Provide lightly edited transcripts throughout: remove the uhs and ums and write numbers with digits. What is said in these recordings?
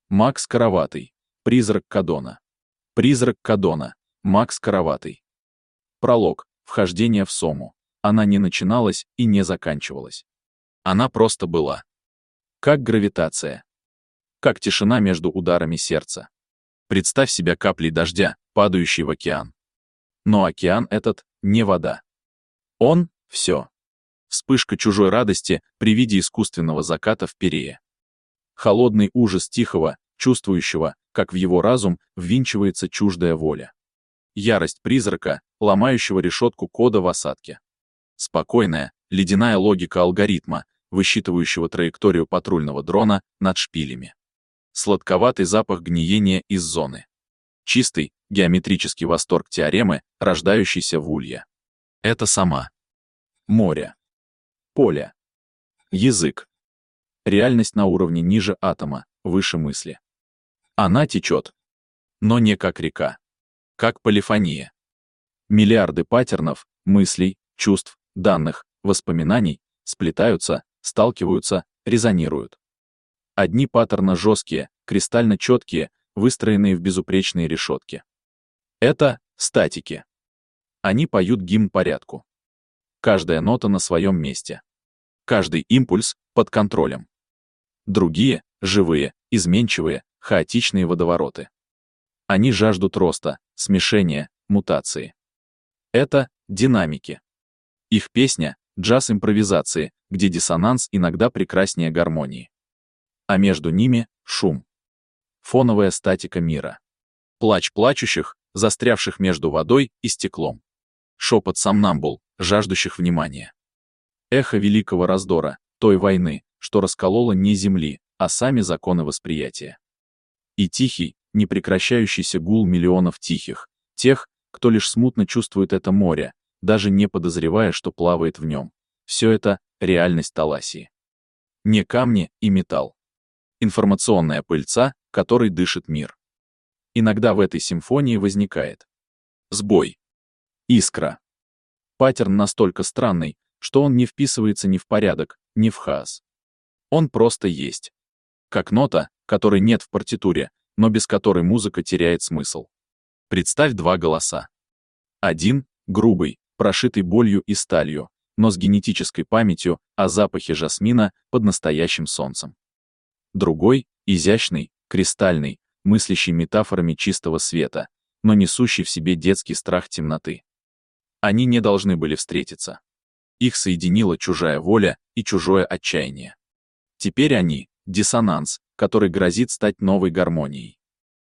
Макс Короватый. Призрак Кадона. Призрак Кадона. Макс Короватый. Пролог. Вхождение в Сому. Она не начиналась и не заканчивалась. Она просто была. Как гравитация. Как тишина между ударами сердца. Представь себя каплей дождя, падающей в океан. Но океан этот не вода. Он — все. Вспышка чужой радости при виде искусственного заката в Перее. Холодный ужас тихого, чувствующего, как в его разум ввинчивается чуждая воля. Ярость призрака, ломающего решетку кода в осадке. Спокойная, ледяная логика алгоритма, высчитывающего траекторию патрульного дрона над шпилями. Сладковатый запах гниения из зоны. Чистый, геометрический восторг теоремы, рождающийся в улье. Это сама. Море. Поле. Язык. Реальность на уровне ниже атома, выше мысли. Она течет. Но не как река. Как полифония. Миллиарды паттернов, мыслей, чувств, данных, воспоминаний сплетаются, сталкиваются, резонируют. Одни паттерны жесткие, кристально четкие, выстроенные в безупречные решетки. Это статики. Они поют гимн порядку. Каждая нота на своем месте. Каждый импульс под контролем. Другие — живые, изменчивые, хаотичные водовороты. Они жаждут роста, смешения, мутации. Это динамики. Их песня — джаз импровизации, где диссонанс иногда прекраснее гармонии. А между ними — шум. Фоновая статика мира. Плач плачущих, застрявших между водой и стеклом. Шепот сомнамбул, жаждущих внимания. Эхо великого раздора, той войны, что расколола не земли, а сами законы восприятия. И тихий, непрекращающийся гул миллионов тихих, тех, кто лишь смутно чувствует это море, даже не подозревая, что плавает в нем. Все это — реальность Таласии. Не камни и металл. Информационная пыльца, которой дышит мир. Иногда в этой симфонии возникает сбой. Искра. Паттерн настолько странный, что он не вписывается ни в порядок, ни в хаос. Он просто есть. Как нота, которой нет в партитуре, но без которой музыка теряет смысл. Представь два голоса. Один — грубый, прошитый болью и сталью, но с генетической памятью о запахе жасмина под настоящим солнцем. Другой — изящный, кристальный, мыслящий метафорами чистого света, но несущий в себе детский страх темноты. Они не должны были встретиться. Их соединила чужая воля и чужое отчаяние. Теперь они — диссонанс, который грозит стать новой гармонией.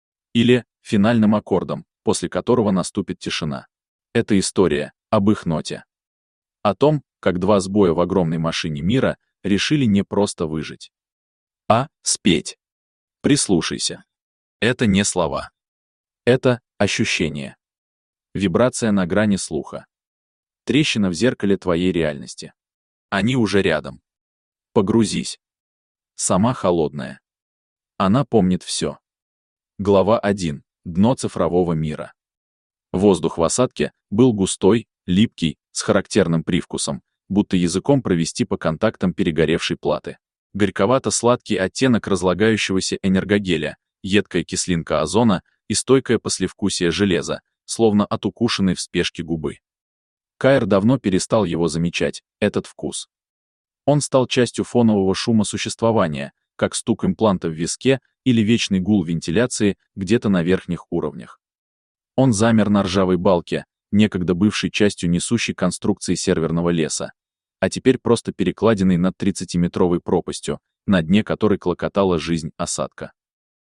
Или финальным аккордом, после которого наступит тишина. Это история об их ноте. О том, как два сбоя в огромной машине мира решили не просто выжить, а спеть. Прислушайся. Это не слова. Это ощущение. Вибрация на грани слуха. Трещина в зеркале твоей реальности. Они уже рядом. Погрузись. Сама холодная. Она помнит все. Глава 1. Дно цифрового мира. Воздух в осадке был густой, липкий, с характерным привкусом, будто языком провести по контактам перегоревшей платы. Горьковато-сладкий оттенок разлагающегося энергогеля, едкая кислинка озона и стойкое послевкусие железа, словно от укушенной в спешке губы. Кайр давно перестал его замечать, этот вкус. Он стал частью фонового шума существования, как стук импланта в виске или вечный гул вентиляции где-то на верхних уровнях. Он замер на ржавой балке, некогда бывшей частью несущей конструкции серверного леса, а теперь просто перекладиной над 30-метровой пропастью, на дне которой клокотала жизнь осадка.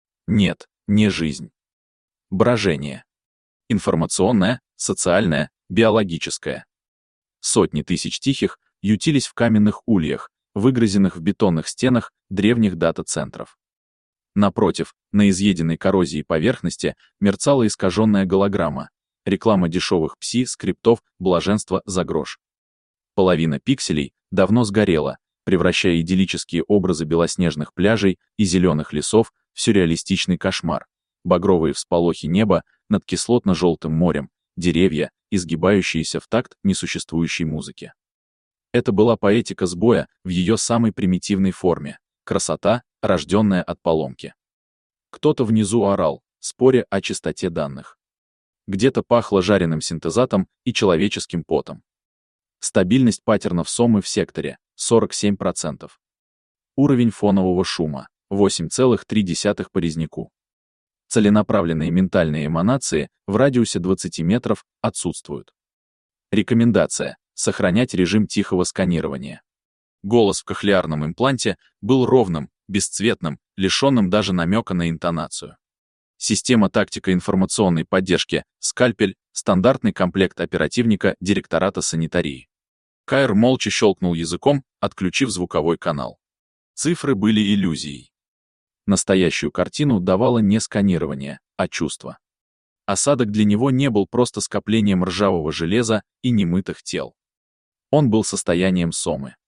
Нет, не жизнь. Брожение. Информационное, социальное, биологическое. Сотни тысяч тихих ютились в каменных ульях, выгрызенных в бетонных стенах древних дата-центров. Напротив, на изъеденной коррозией поверхности мерцала искаженная голограмма, реклама дешевых пси, скриптов, блаженства за грош. Половина пикселей давно сгорела, превращая идиллические образы белоснежных пляжей и зеленых лесов в сюрреалистичный кошмар. Багровые всполохи неба над кислотно-желтым морем, деревья, изгибающиеся в такт несуществующей музыки. Это была поэтика сбоя в ее самой примитивной форме, красота, рожденная от поломки. Кто-то внизу орал, споря о чистоте данных. Где-то пахло жареным синтезатом и человеческим потом. Стабильность паттернов Сомы в секторе — 47%. Уровень фонового шума — 8,3 по резнику. Целенаправленные ментальные эманации в радиусе 20 метров отсутствуют. Рекомендация — сохранять режим тихого сканирования. Голос в кохлеарном импланте был ровным, бесцветным, лишенным даже намека на интонацию. Система тактико-информационной поддержки «Скальпель» — стандартный комплект оперативника директората санитарии. Кайр молча щелкнул языком, отключив звуковой канал. Цифры были иллюзией. Настоящую картину давало не сканирование, а чувство. Осадок для него не был просто скоплением ржавого железа и немытых тел. Он был состоянием Сомы.